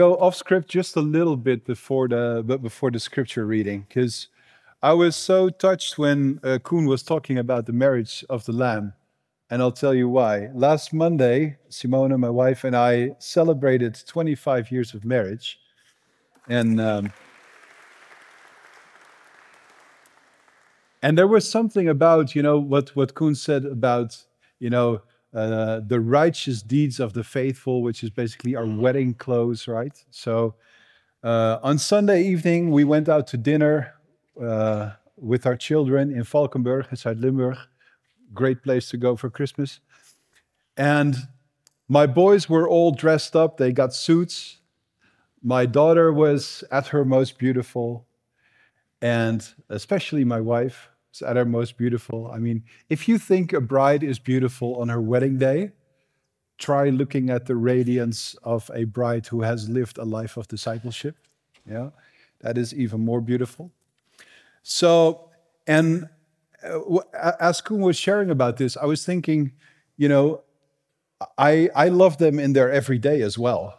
Go off script just a little bit before the scripture reading, because I was so touched when Koen was talking about the marriage of the Lamb, and I'll tell you why. Last Monday, Simona, my wife, and I celebrated 25 years of marriage, and and there was something about what Koen said about the righteous deeds of the faithful, which is basically our wedding clothes, right? So on Sunday evening, we went out to dinner with our children in Valkenburg, in Zuid-Limburg. Great place to go for Christmas. And my boys were all dressed up. They got suits. My daughter was at her most beautiful. And especially my wife was at her most beautiful. I mean, if you think a bride is beautiful on her wedding day, try looking at the radiance of a bride who has lived a life of discipleship. Yeah, that is even more beautiful. So, and as Koen was sharing about this, I was thinking, I love them in their everyday as well.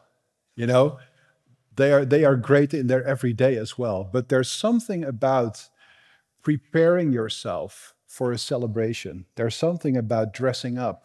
They are great in their everyday as well. But there's something about preparing yourself for a celebration. There's something about dressing up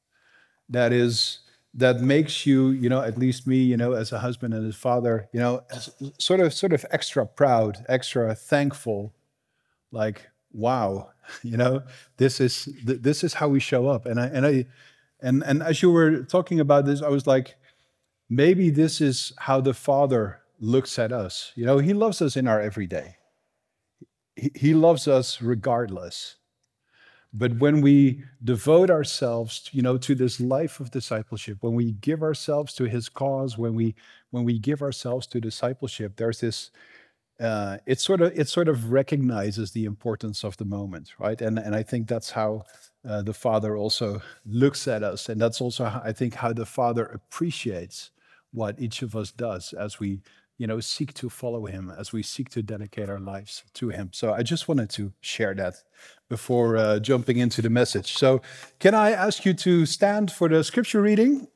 that makes you, at least me, as a husband and a father, sort of extra proud, extra thankful. Like, wow, this is how we show up. And as you were talking about this, I was like, maybe this is how the Father looks at us. He loves us in our everyday. He loves us regardless. But when we devote ourselves, to this life of discipleship, when we give ourselves to His cause, when we give ourselves to discipleship, there's this. It sort of recognizes the importance of the moment, right? And I think that's how the Father also looks at us, and that's also I think how the Father appreciates what each of us does as we seek to follow Him, as we seek to dedicate our lives to Him. So I just wanted to share that before jumping into the message. So can I ask you to stand for the scripture reading?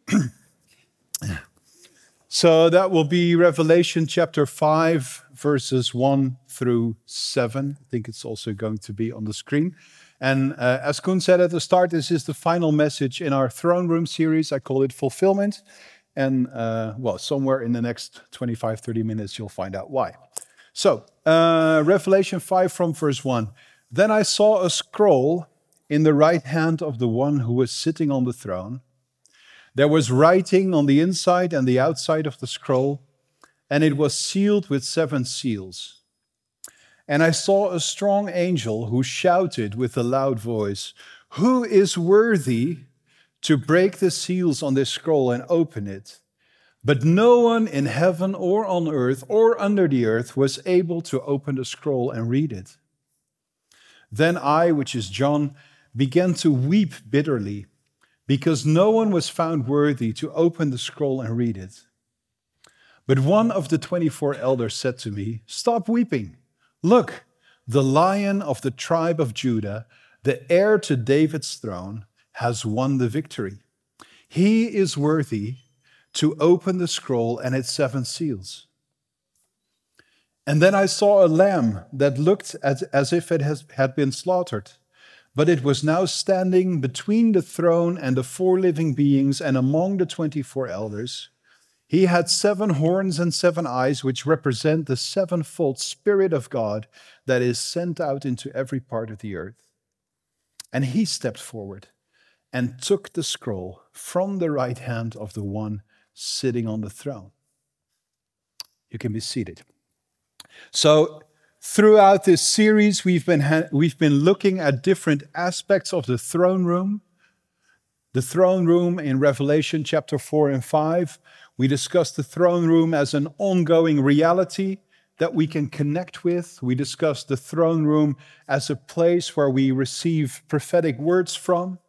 So that will be Revelation chapter 5, verses 1 through 7. I think it's also going to be on the screen. And as Koen said at the start, this is the final message in our Throne Room series. I call it Fulfillment. And, somewhere in the next 25, 30 minutes, you'll find out why. So, Revelation 5 from verse 1. Then I saw a scroll in the right hand of the one who was sitting on the throne. There was writing on the inside and the outside of the scroll, and it was sealed with 7 seals. And I saw a strong angel who shouted with a loud voice, "Who is worthy to break the seals on this scroll and open it?" But no one in heaven or on earth or under the earth was able to open the scroll and read it. Then I, which is John, began to weep bitterly, because no one was found worthy to open the scroll and read it. But one of the 24 elders said to me, "Stop weeping. Look, the Lion of the tribe of Judah, the heir to David's throne, has won the victory. He is worthy to open the scroll and its 7 seals." And then I saw a lamb that looked as if it had been slaughtered. But it was now standing between the throne and the 4 living beings and among the 24 elders. He had 7 horns and 7 eyes, which represent the 7-fold Spirit of God that is sent out into every part of the earth. And he stepped forward and took the scroll from the right hand of the one sitting on the throne. You can be seated. So, throughout this series, we've been looking at different aspects of the throne room. The throne room in Revelation chapter 4 and 5. We discussed the throne room as an ongoing reality that we can connect with. We discussed the throne room as a place where we receive prophetic words from.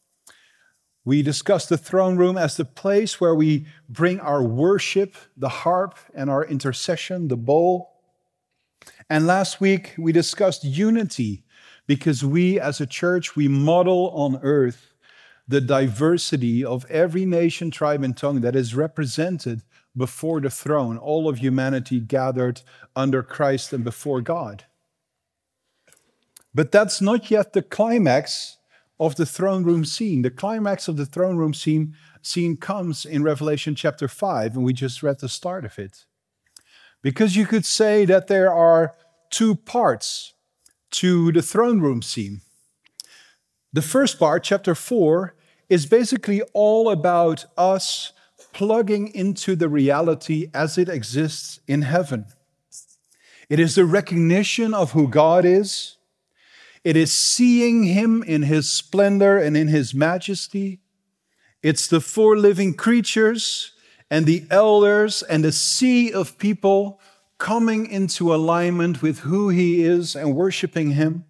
We discussed the throne room as the place where we bring our worship, the harp, and our intercession, the bowl. And last week, we discussed unity, because we as a church, we model on earth the diversity of every nation, tribe, and tongue that is represented before the throne, all of humanity gathered under Christ and before God. But that's not yet the climax of the throne room scene. The climax of the throne room scene comes in Revelation chapter 5, and we just read the start of it. Because you could say that there are two parts to the throne room scene. The first part, chapter 4, is basically all about us plugging into the reality as it exists in heaven. It is the recognition of who God is. It is seeing him in his splendor and in his majesty. It's the four living creatures and the elders and the sea of people coming into alignment with who he is and worshiping him.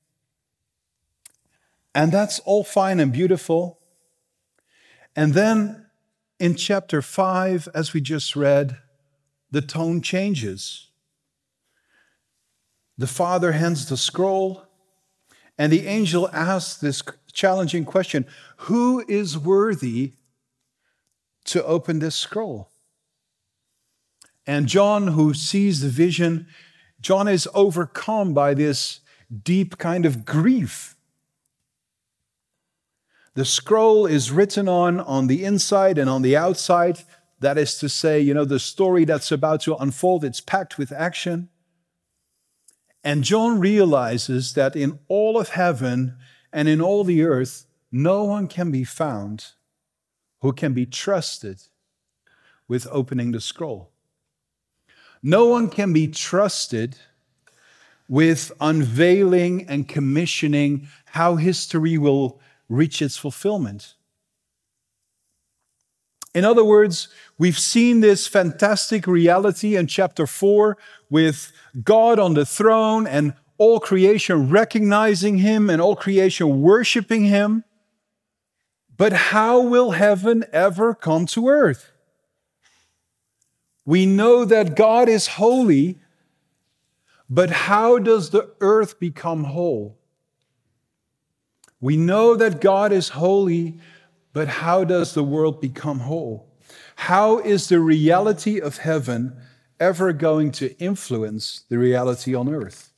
And that's all fine and beautiful. And then in chapter 5, as we just read, the tone changes. The Father hands the scroll, and the angel asks this challenging question: who is worthy to open this scroll? And John, who sees the vision, John is overcome by this deep kind of grief. The scroll is written on the inside and on the outside. That is to say, the story that's about to unfold, it's packed with action. And John realizes that in all of heaven and in all the earth, no one can be found who can be trusted with opening the scroll. No one can be trusted with unveiling and commissioning how history will reach its fulfillment. In other words, we've seen this fantastic reality in chapter 4 with God on the throne and all creation recognizing him and all creation worshiping him. But how will heaven ever come to earth? We know that God is holy, but how does the earth become whole? We know that God is holy, but how does the world become whole? How is the reality of heaven ever going to influence the reality on earth?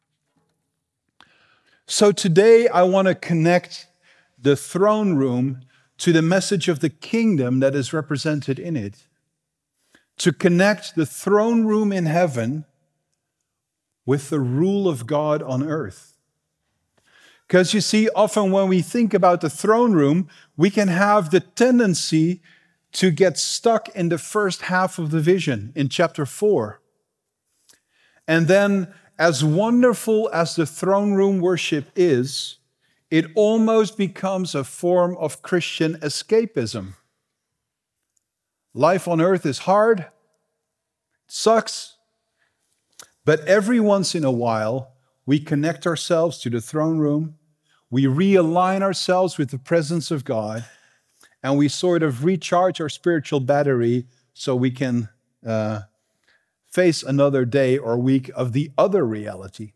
So today I want to connect the throne room to the message of the kingdom that is represented in it. To connect the throne room in heaven with the rule of God on earth. Because you see, often when we think about the throne room, we can have the tendency to get stuck in the first half of the vision in chapter 4. And then, as wonderful as the throne room worship is, it almost becomes a form of Christian escapism. Life on earth is hard, it sucks, but every once in a while, we connect ourselves to the throne room. We realign ourselves with the presence of God, and we sort of recharge our spiritual battery so we can face another day or week of the other reality.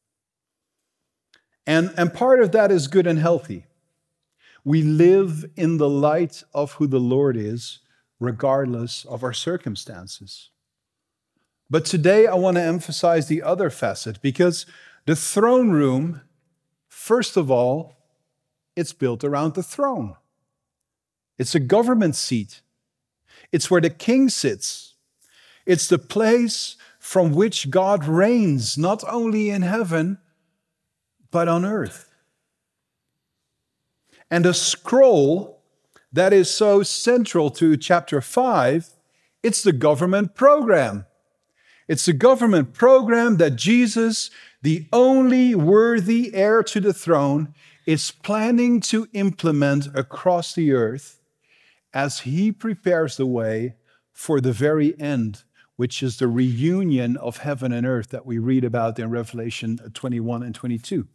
And part of that is good and healthy. We live in the light of who the Lord is, regardless of our circumstances. But today I want to emphasize the other facet, because the throne room, first of all, it's built around the throne. It's a government seat. It's where the king sits. It's the place from which God reigns, not only in heaven, but on earth. And the scroll that is so central to chapter 5, it's the government program. It's the government program that Jesus, the only worthy heir to the throne, is planning to implement across the earth as he prepares the way for the very end, which is the reunion of heaven and earth that we read about in Revelation 21 and 22.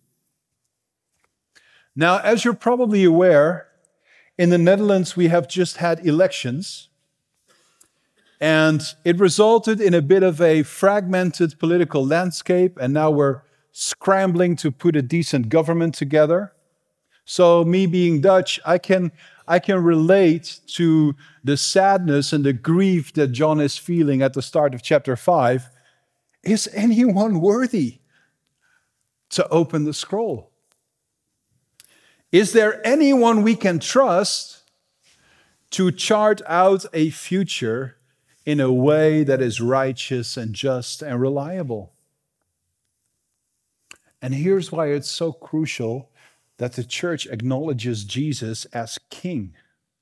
Now, as you're probably aware, in the Netherlands we have just had elections, and it resulted in a bit of a fragmented political landscape, and now we're scrambling to put a decent government together. So me being Dutch, I can I can relate to the sadness and the grief that John is feeling at the start of chapter 5. Is anyone worthy to open the scroll? Is there anyone we can trust to chart out a future in a way that is righteous and just and reliable? And here's why it's so crucial that the church acknowledges Jesus as king.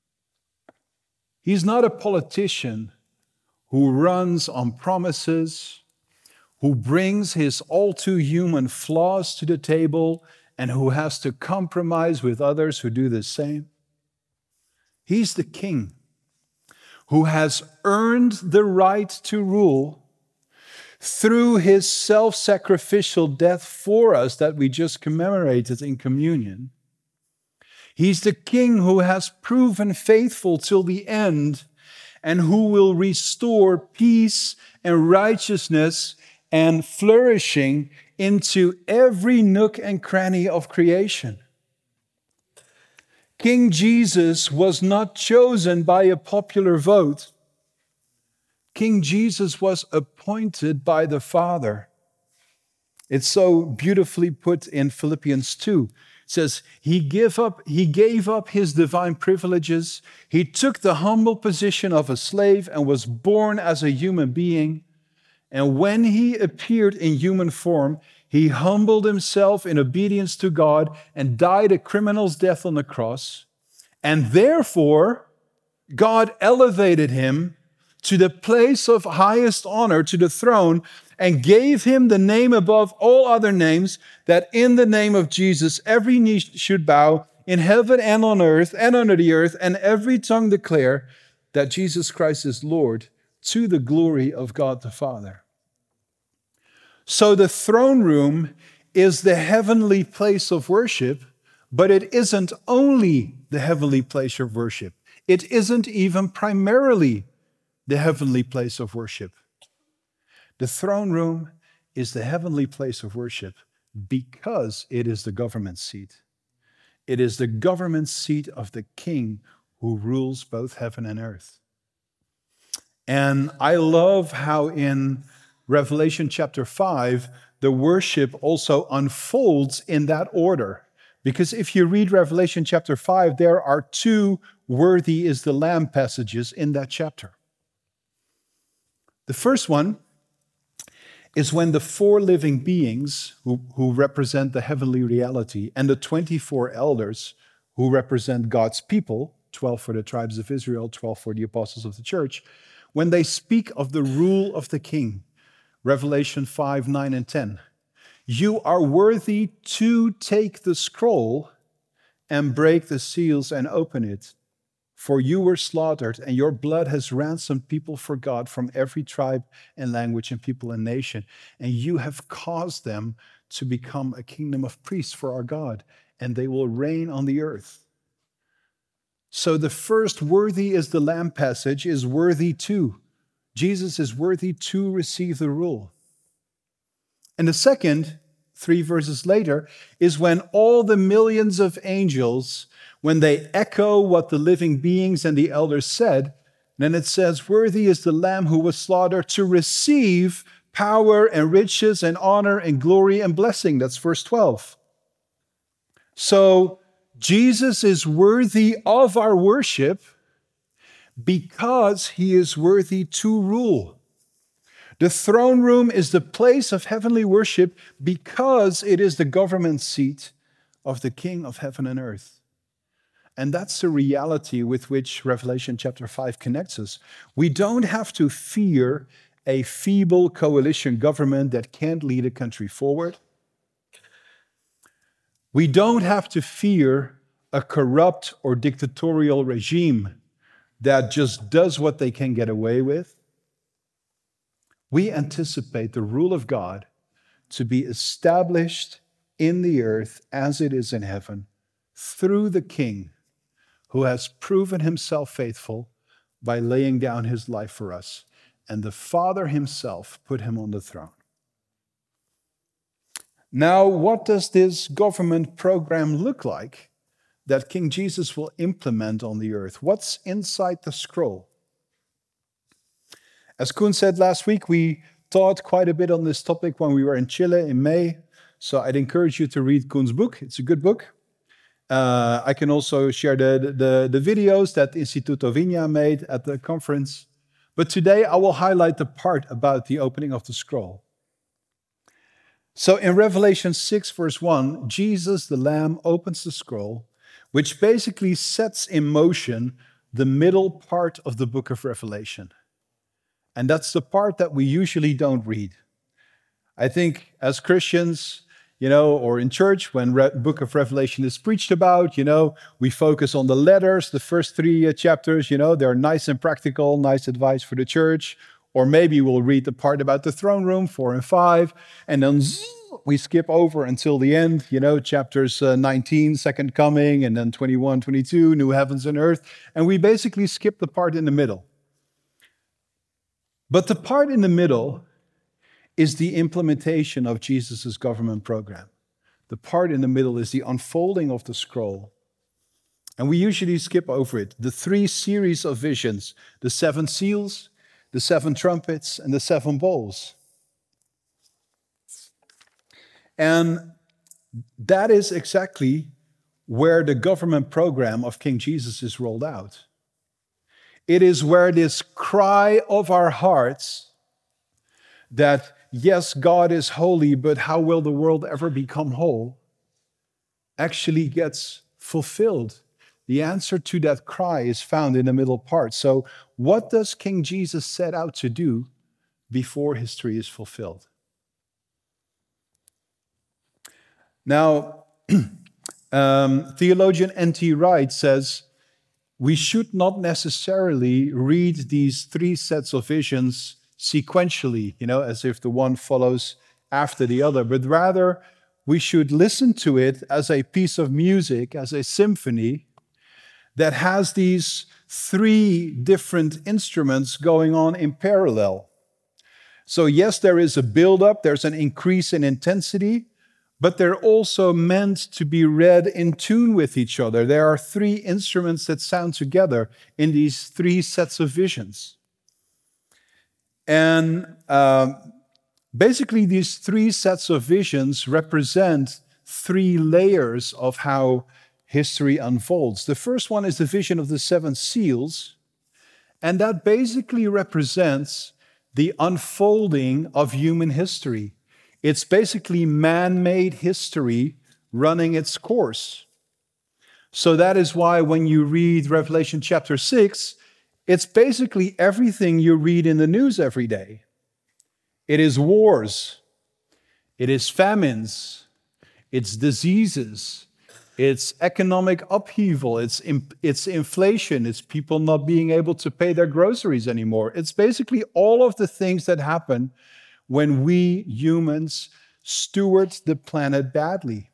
He's not a politician who runs on promises, who brings his all too human flaws to the table, and who has to compromise with others who do the same. He's the king who has earned the right to rule through his self-sacrificial death for us that we just commemorated in communion. He's the king who has proven faithful till the end and who will restore peace and righteousness and flourishing into every nook and cranny of creation. King Jesus was not chosen by a popular vote. King Jesus was appointed by the Father. It's so beautifully put in Philippians 2. It says, he gave up his divine privileges. He took the humble position of a slave and was born as a human being. And when he appeared in human form, he humbled himself in obedience to God and died a criminal's death on the cross. And therefore, God elevated him to the place of highest honor, to the throne, and gave him the name above all other names, that in the name of Jesus every knee should bow in heaven and on earth and under the earth, and every tongue declare that Jesus Christ is Lord, to the glory of God the Father. So the throne room is the heavenly place of worship, but it isn't only the heavenly place of worship. It isn't even primarily the heavenly place of worship. The throne room is the heavenly place of worship because it is the government seat. It is the government seat of the King who rules both heaven and earth. And I love how in Revelation chapter 5, the worship also unfolds in that order. Because if you read Revelation chapter 5, there are two worthy is the Lamb passages in that chapter. The first one is when the four living beings who represent the heavenly reality and the 24 elders who represent God's people, 12 for the tribes of Israel, 12 for the apostles of the church, when they speak of the rule of the King, Revelation 5, 9, and 10, you are worthy to take the scroll and break the seals and open it. For you were slaughtered, and your blood has ransomed people for God from every tribe and language and people and nation. And you have caused them to become a kingdom of priests for our God, and they will reign on the earth. So the first worthy is the Lamb passage is worthy to. Jesus is worthy to receive the rule. And the second, 3 verses later, is when all the millions of angels, when they echo what the living beings and the elders said, then it says, worthy is the Lamb who was slaughtered to receive power and riches and honor and glory and blessing. That's verse 12. So Jesus is worthy of our worship because he is worthy to rule. The throne room is the place of heavenly worship because it is the government seat of the King of heaven and earth. And that's the reality with which Revelation chapter 5 connects us. We don't have to fear a feeble coalition government that can't lead a country forward. We don't have to fear a corrupt or dictatorial regime that just does what they can get away with. We anticipate the rule of God to be established in the earth as it is in heaven through the King who has proven himself faithful by laying down his life for us. And the Father himself put him on the throne. Now, what does this government program look like that King Jesus will implement on the earth? What's inside the scroll? As Koen said last week, we taught quite a bit on this topic when we were in Chile in May. So I'd encourage you to read Koen's book. It's a good book. I can also share the videos that Instituto Viña made at the conference. But today I will highlight the part about the opening of the scroll. So in Revelation 6, verse 1, Jesus, the Lamb, opens the scroll, which basically sets in motion the middle part of the book of Revelation. And that's the part that we usually don't read. I think as Christians, or in church, when book of Revelation is preached about, we focus on the letters, the first 3 chapters, they're nice and practical, nice advice for the church. Or maybe we'll read the part about the throne room, 4 and 5, and then we skip over until the end, chapters 19, second coming, and then 21, 22, new heavens and earth. And we basically skip the part in the middle. But the part in the middle is the implementation of Jesus' government program. The part in the middle is the unfolding of the scroll. And we usually skip over it. The 3 series of visions, the 7 seals, the 7 trumpets, and the 7 bowls. And that is exactly where the government program of King Jesus is rolled out. It is where this cry of our hearts that, yes, God is holy, but how will the world ever become whole, actually gets fulfilled. The answer to that cry is found in the middle part. So what does King Jesus set out to do before history is fulfilled? Now, theologian N.T. Wright says, we should not necessarily read these 3 sets of visions sequentially, as if the one follows after the other, but rather we should listen to it as a piece of music, as a symphony that has these 3 different instruments going on in parallel. So yes, there is a build-up, there's an increase in intensity, but they're also meant to be read in tune with each other. There are 3 instruments that sound together in these 3 sets of visions. And basically, these 3 sets of visions represent 3 layers of how history unfolds. The first one is the vision of the 7 seals, and that basically represents the unfolding of human history. It's basically man-made history running its course. So that is why when you read Revelation chapter 6, it's basically everything you read in the news every day. It is wars, it is famines, it's diseases, it's economic upheaval, it's inflation, it's people not being able to pay their groceries anymore. It's basically all of the things that happen when we humans steward the planet badly.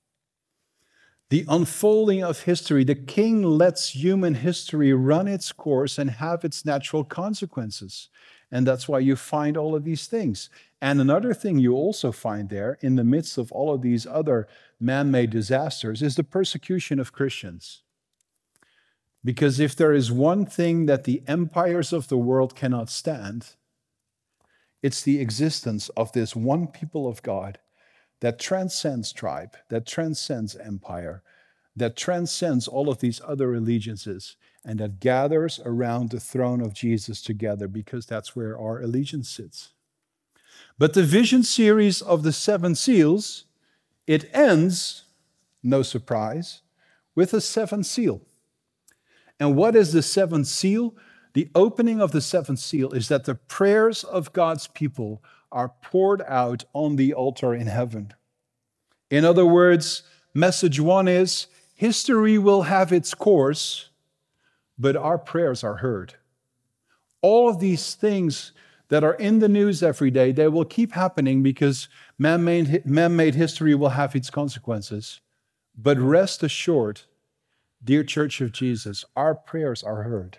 The unfolding of history, the king lets human history run its course and have its natural consequences. And that's why you find all of these things. And another thing you also find there, in the midst of all of these other man-made disasters, is the persecution of Christians. Because if there is one thing that the empires of the world cannot stand, it's the existence of this one people of God that transcends tribe, that transcends empire, that transcends all of these other allegiances, and that gathers around the throne of Jesus together, because that's where our allegiance sits. But the vision series of the 7 seals, it ends, no surprise, with a 7th seal. And what is the 7th seal? The opening of the 7th seal is that the prayers of God's people are poured out on the altar in heaven. In other words, message 1 is, history will have its course, but our prayers are heard. All of these things that are in the news every day, they will keep happening because man-made history will have its consequences. But rest assured, dear Church of Jesus, our prayers are heard.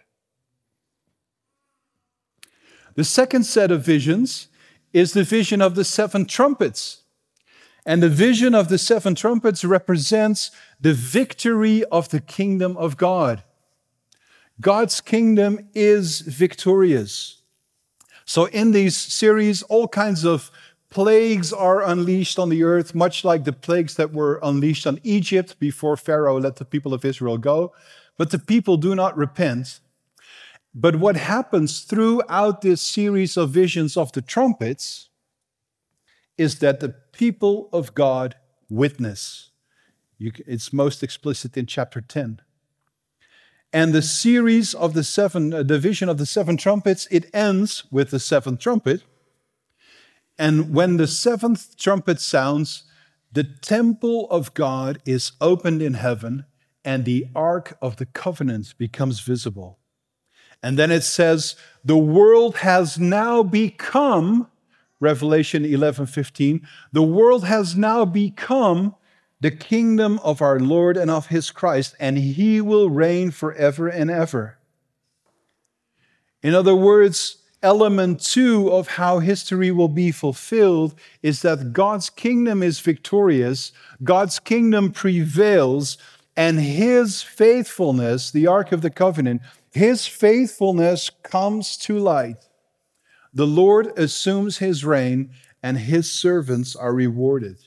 The second set of visions is the vision of the 7 trumpets. And the vision of the seven trumpets represents the victory of the kingdom of God. God's kingdom is victorious. So in these series, all kinds of plagues are unleashed on the earth, much like the plagues that were unleashed on Egypt before Pharaoh let the people of Israel go. But the people do not repent. But what happens throughout this series of visions of the trumpets is that the people of God witness. It's most explicit in chapter 10. And the series of the vision of the seven trumpets, it ends with the seventh trumpet. And when the seventh trumpet sounds, the temple of God is opened in heaven, and the ark of the covenant becomes visible. And then it says, the world has now become, Revelation 11:15, the world has now become the kingdom of our Lord and of his Christ, and he will reign forever and ever. In other words, element 2 of how history will be fulfilled is that God's kingdom is victorious, God's kingdom prevails, and his faithfulness, the Ark of the Covenant, his faithfulness comes to light. The Lord assumes his reign, and his servants are rewarded.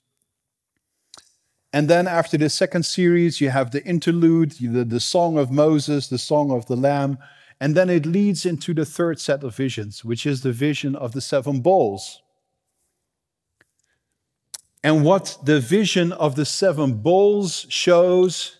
And then after the second series, you have the interlude, the Song of Moses, the Song of the Lamb, and then it leads into the third set of visions, which is the vision of the seven bowls. And what the vision of the seven bowls shows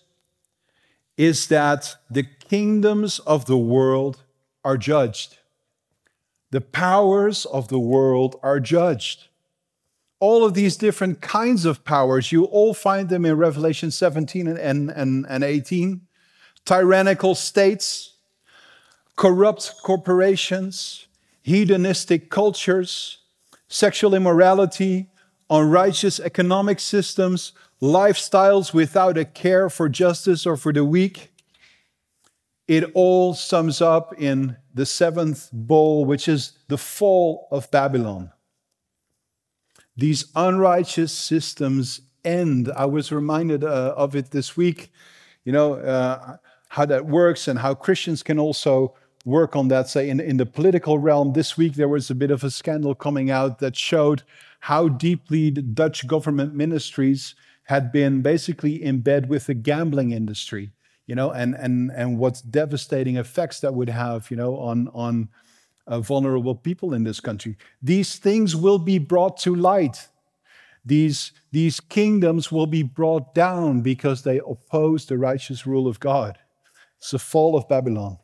is that the kingdoms of the world are judged. The powers of the world are judged. All of these different kinds of powers, you all find them in Revelation 17 and 18. Tyrannical states, corrupt corporations, hedonistic cultures, sexual immorality, unrighteous economic systems, lifestyles without a care for justice or for the weak. It all sums up in the seventh bowl, which is the fall of Babylon. These unrighteous systems end. I was reminded of it this week, how that works and how Christians can also work on that. Say, in the political realm, this week there was a bit of a scandal coming out that showed how deeply the Dutch government ministries had been basically in bed with the gambling industry, and what devastating effects that would have, on vulnerable people in this country. These things will be brought to light. These kingdoms will be brought down because they oppose the righteous rule of God. It's the fall of Babylon.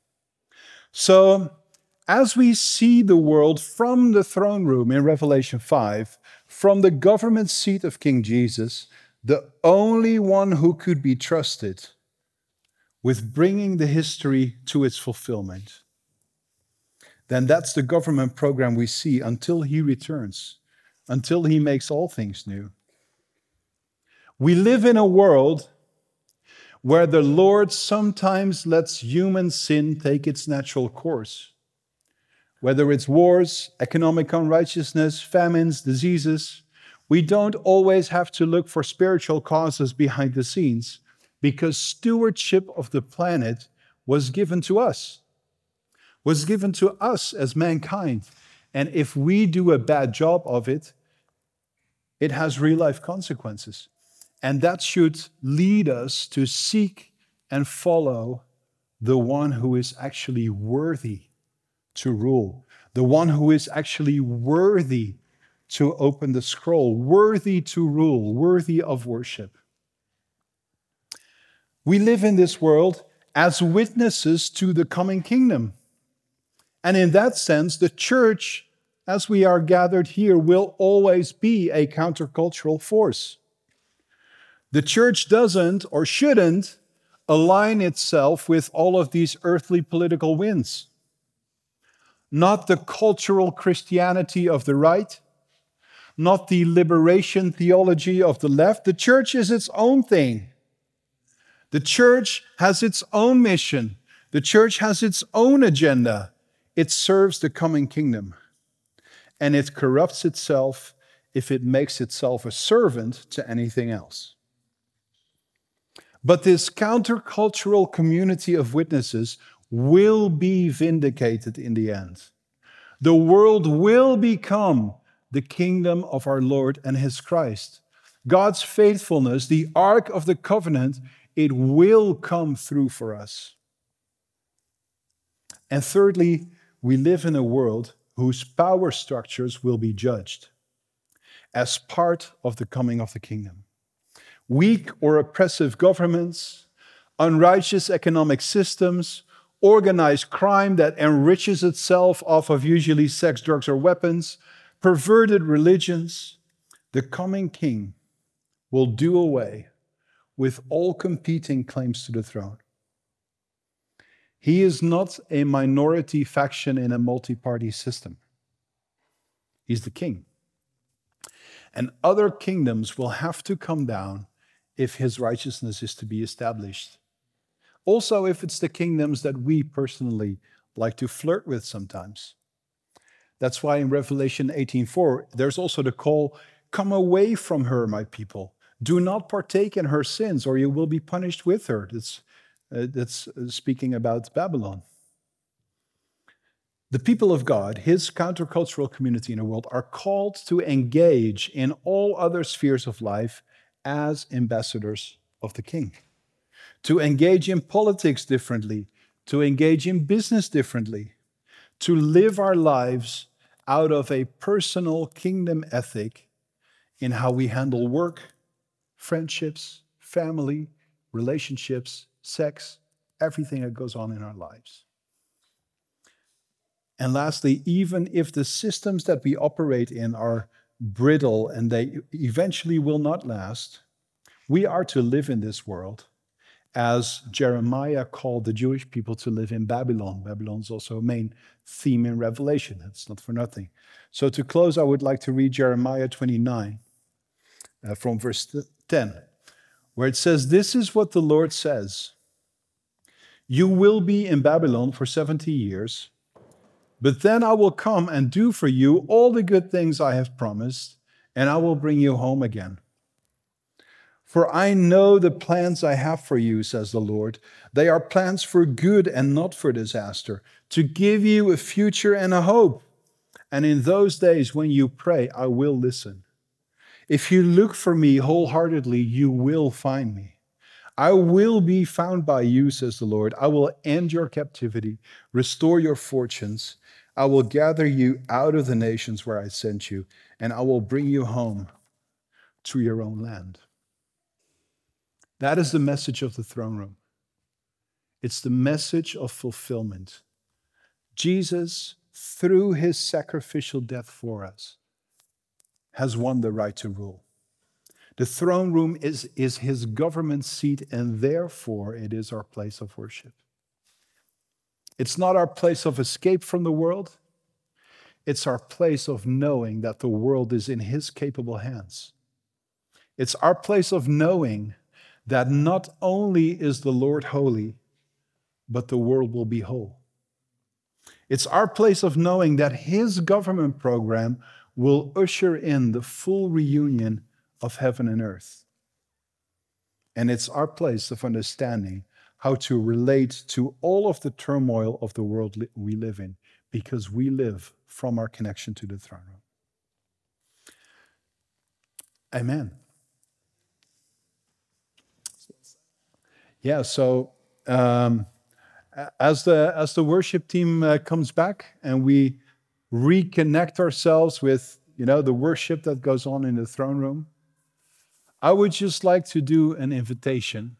So, as we see the world from the throne room in Revelation 5, from the government seat of King Jesus, the only one who could be trusted with bringing the history to its fulfillment, then that's the government program we see until he returns, until he makes all things new. We live in a world where the Lord sometimes lets human sin take its natural course. Whether it's wars, economic unrighteousness, famines, diseases, we don't always have to look for spiritual causes behind the scenes because stewardship of the planet was given to us as mankind. And if we do a bad job of it, it has real-life consequences. And that should lead us to seek and follow the one who is actually worthy to rule, the one who is actually worthy to open the scroll, worthy to rule, worthy of worship. We live in this world as witnesses to the coming kingdom. And in that sense, the church, as we are gathered here, will always be a countercultural force. The church doesn't or shouldn't align itself with all of these earthly political winds. Not the cultural Christianity of the right, not the liberation theology of the left. The church is its own thing. The church has its own mission. The church has its own agenda. It serves the coming kingdom. And it corrupts itself if it makes itself a servant to anything else. But this countercultural community of witnesses will be vindicated in the end. The world will become the kingdom of our Lord and his Christ. God's faithfulness, the Ark of the Covenant, it will come through for us. And thirdly, we live in a world whose power structures will be judged as part of the coming of the kingdom. Weak or oppressive governments, unrighteous economic systems, organized crime that enriches itself off of usually sex, drugs, or weapons, perverted religions. The coming king will do away with all competing claims to the throne. He is not a minority faction in a multi-party system. He's the king. And other kingdoms will have to come down if his righteousness is to be established. Also, if it's the kingdoms that we personally like to flirt with sometimes. That's why in Revelation 18:4, there's also the call, come away from her, my people. Do not partake in her sins, or you will be punished with her. That's speaking about Babylon. The people of God, his countercultural community in the world, are called to engage in all other spheres of life as ambassadors of the king. To engage in politics differently, to engage in business differently, to live our lives out of a personal kingdom ethic in how we handle work, friendships, family, relationships, sex, everything that goes on in our lives. And lastly, even if the systems that we operate in are brittle and they eventually will not last, we are to live in this world as Jeremiah called the Jewish people to live in Babylon. Babylon is also a main theme in Revelation. It's not for nothing. So to close, I would like to read Jeremiah 29 from verse 10, where it says, "This is what the Lord says. You will be in Babylon for 70 years, but then I will come and do for you all the good things I have promised, and I will bring you home again. For I know the plans I have for you, says the Lord. They are plans for good and not for disaster, to give you a future and a hope. And in those days when you pray, I will listen. If you look for me wholeheartedly, you will find me. I will be found by you, says the Lord. I will end your captivity, restore your fortunes. I will gather you out of the nations where I sent you, and I will bring you home to your own land." That is the message of the throne room. It's the message of fulfillment. Jesus, through his sacrificial death for us, has won the right to rule. The throne room is his government seat, and therefore it is our place of worship. It's not our place of escape from the world. It's our place of knowing that the world is in his capable hands. It's our place of knowing that not only is the Lord holy, but the world will be whole. It's our place of knowing that his government program will usher in the full reunion of heaven and earth. And it's our place of understanding how to relate to all of the turmoil of the world we live in, because we live from our connection to the throne room. Amen. Yeah, so as the worship team comes back and we reconnect ourselves with, the worship that goes on in the throne room, I would just like to do an invitation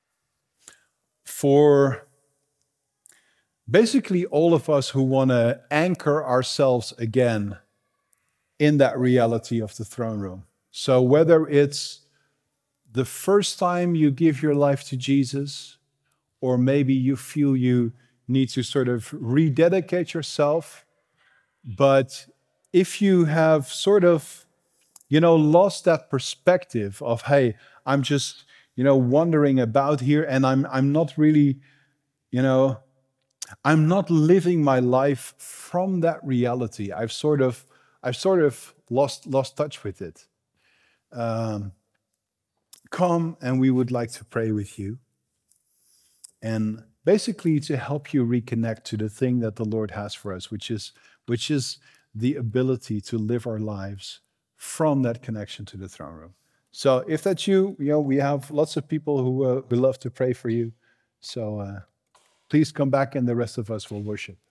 for basically all of us who want to anchor ourselves again in that reality of the throne room. So whether it's the first time you give your life to Jesus, or maybe you feel you need to sort of rededicate yourself, but if you have sort of, lost that perspective of, hey, I'm just, wandering about here and I'm not really, I'm not living my life from that reality. I've I've sort of lost touch with it. Come, and we would like to pray with you. And basically to help you reconnect to the thing that the Lord has for us, which is the ability to live our lives from that connection to the throne room. So if that's you, we have lots of people who love to pray for you. So please come back, and the rest of us will worship.